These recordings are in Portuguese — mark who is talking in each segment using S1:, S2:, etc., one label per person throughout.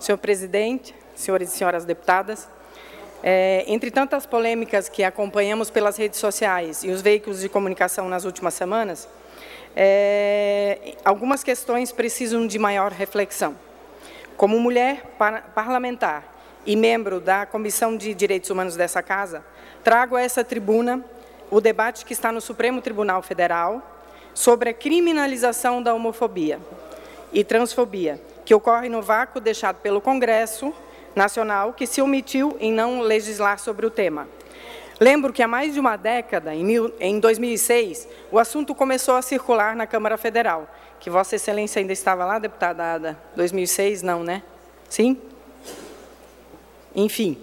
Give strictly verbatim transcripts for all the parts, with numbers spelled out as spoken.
S1: senhor presidente, senhores e senhoras deputadas. É, entre tantas polêmicas que acompanhamos pelas redes sociais e os veículos de comunicação nas últimas semanas, é, algumas questões precisam de maior reflexão. Como mulher par parlamentar e membro da Comissão de Direitos Humanos dessa Casa, trago a essa tribuna o debate que está no Supremo Tribunal Federal sobre a criminalização da homofobia e transfobia, que ocorre no vácuo deixado pelo Congresso Nacional, que se omitiu em não legislar sobre o tema. Lembro que há mais de uma década, em, mil, em dois mil e seis, o assunto começou a circular na Câmara Federal, que Vossa Excelência ainda estava lá, deputada Ada? dois mil e seis, não, né? Sim? Enfim,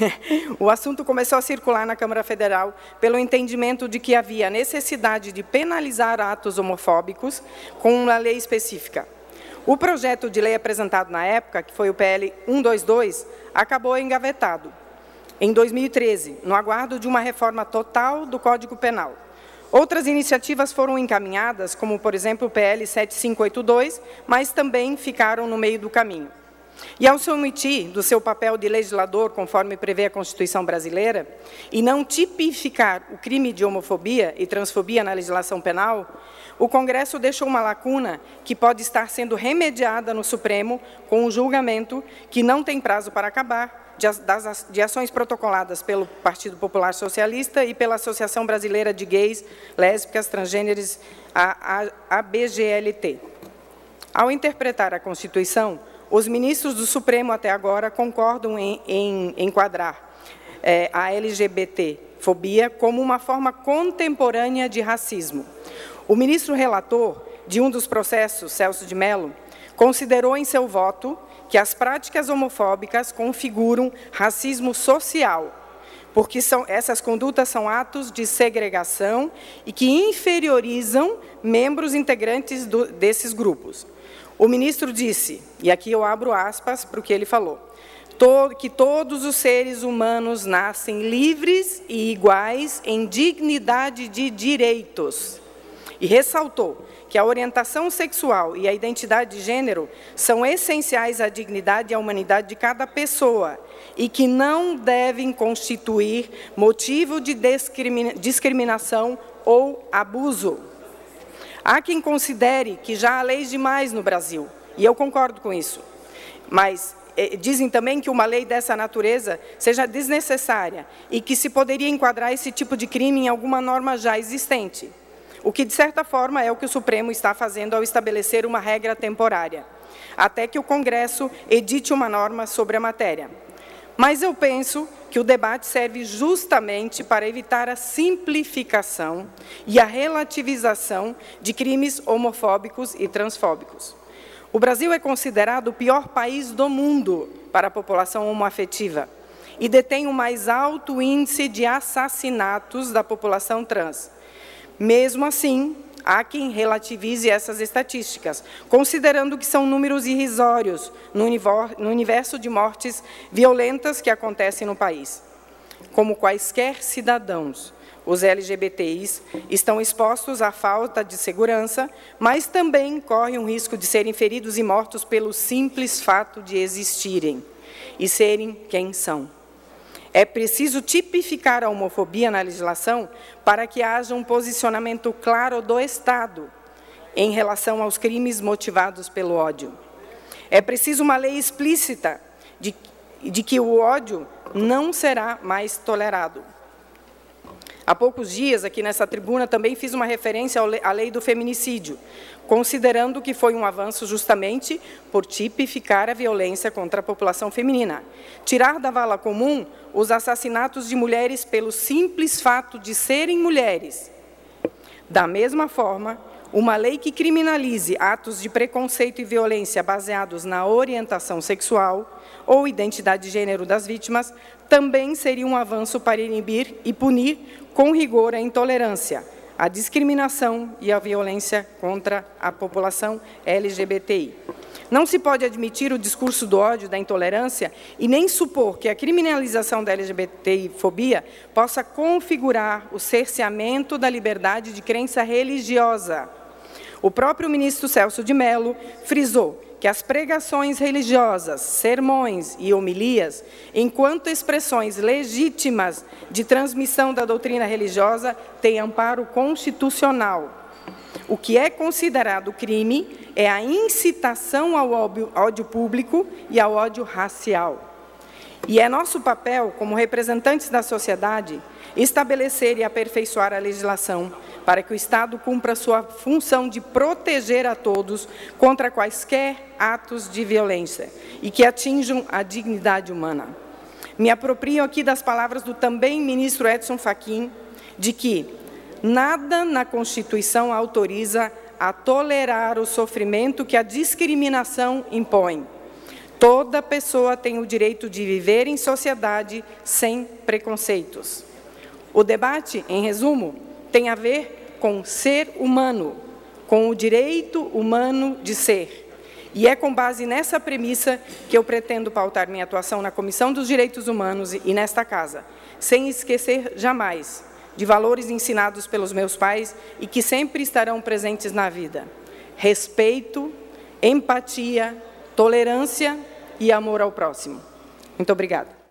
S1: o assunto começou a circular na Câmara Federal pelo entendimento de que havia necessidade de penalizar atos homofóbicos com uma lei específica. O projeto de lei apresentado na época, que foi o P L cento e vinte e dois, acabou engavetado em dois mil e treze, no aguardo de uma reforma total do Código Penal. Outras iniciativas foram encaminhadas, como, por exemplo, o P L sete mil quinhentos e oitenta e dois, mas também ficaram no meio do caminho. E ao se omitir do seu papel de legislador, conforme prevê a Constituição brasileira, e não tipificar o crime de homofobia e transfobia na legislação penal, o Congresso deixou uma lacuna que pode estar sendo remediada no Supremo com um julgamento que não tem prazo para acabar, de, das, de ações protocoladas pelo Partido Popular Socialista e pela Associação Brasileira de Gays, Lésbicas, Transgêneros, a, a, a B G L T. Ao interpretar a Constituição, os ministros do Supremo, até agora, concordam em, em enquadrar é, a L G B T-fobia como uma forma contemporânea de racismo. O ministro relator de um dos processos, Celso de Mello, considerou em seu voto que as práticas homofóbicas configuram racismo social, porque são, essas condutas são atos de segregação e que inferiorizam membros integrantes do, desses grupos. O ministro disse, e aqui eu abro aspas para o que ele falou, que todos os seres humanos nascem livres e iguais em dignidade de direitos. E ressaltou que a orientação sexual e a identidade de gênero são essenciais à dignidade e à humanidade de cada pessoa e que não devem constituir motivo de discriminação ou abuso. Há quem considere que já há leis demais no Brasil, e eu concordo com isso, mas eh, dizem também que uma lei dessa natureza seja desnecessária e que se poderia enquadrar esse tipo de crime em alguma norma já existente, o que, de certa forma, é o que o Supremo está fazendo ao estabelecer uma regra temporária, até que o Congresso edite uma norma sobre a matéria. Mas eu penso que o debate serve justamente para evitar a simplificação e a relativização de crimes homofóbicos e transfóbicos. O Brasil é considerado o pior país do mundo para a população homoafetiva e detém o mais alto índice de assassinatos da população trans. Mesmo assim, há quem relativize essas estatísticas, considerando que são números irrisórios no universo de mortes violentas que acontecem no país. Como quaisquer cidadãos, os L G B T Is estão expostos à falta de segurança, mas também correm o risco de serem feridos e mortos pelo simples fato de existirem e serem quem são. É preciso tipificar a homofobia na legislação para que haja um posicionamento claro do Estado em relação aos crimes motivados pelo ódio. É preciso uma lei explícita de, de que o ódio não será mais tolerado. Há poucos dias, aqui nessa tribuna, também fiz uma referência à lei do feminicídio, considerando que foi um avanço justamente por tipificar a violência contra a população feminina. Tirar da vala comum os assassinatos de mulheres pelo simples fato de serem mulheres. Da mesma forma, uma lei que criminalize atos de preconceito e violência baseados na orientação sexual ou identidade de gênero das vítimas também seria um avanço para inibir e punir com rigor a intolerância, a discriminação e a violência contra a população L G B T I. Não se pode admitir o discurso do ódio, da intolerância, e nem supor que a criminalização da L G B T I-fobia possa configurar o cerceamento da liberdade de crença religiosa. O próprio ministro Celso de Mello frisou que as pregações religiosas, sermões e homilias, enquanto expressões legítimas de transmissão da doutrina religiosa, têm amparo constitucional. O que é considerado crime é a incitação ao ódio público e ao ódio racial. E é nosso papel, como representantes da sociedade, estabelecer e aperfeiçoar a legislação para que o Estado cumpra sua função de proteger a todos contra quaisquer atos de violência e que atinjam a dignidade humana. Me aproprio aqui das palavras do também ministro Edson Fachin, de que nada na Constituição autoriza a tolerar o sofrimento que a discriminação impõe. Toda pessoa tem o direito de viver em sociedade sem preconceitos. O debate, em resumo, tem a ver com ser humano, com o direito humano de ser. E é com base nessa premissa que eu pretendo pautar minha atuação na Comissão dos Direitos Humanos e nesta Casa, sem esquecer jamais de valores ensinados pelos meus pais e que sempre estarão presentes na vida: respeito, empatia, tolerância e amor ao próximo. Muito obrigada.